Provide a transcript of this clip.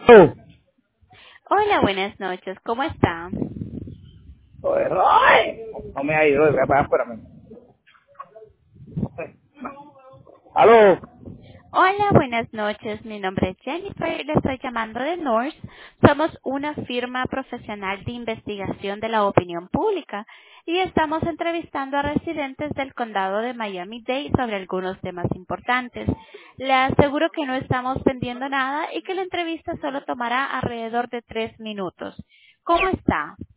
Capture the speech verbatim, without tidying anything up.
Oh, Hola, buenas noches. ¿Cómo está? joder, ay, no me ha ido, espérame. espérame. Aló, Hola, buenas noches. Mi nombre es Jennifer y le estoy llamando de North. Somos una firma profesional de investigación de la opinión pública y estamos entrevistando a residentes del condado de Miami-Dade sobre algunos temas importantes. Le aseguro que no estamos vendiendo nada y que la entrevista solo tomará alrededor de tres minutos. ¿Cómo está?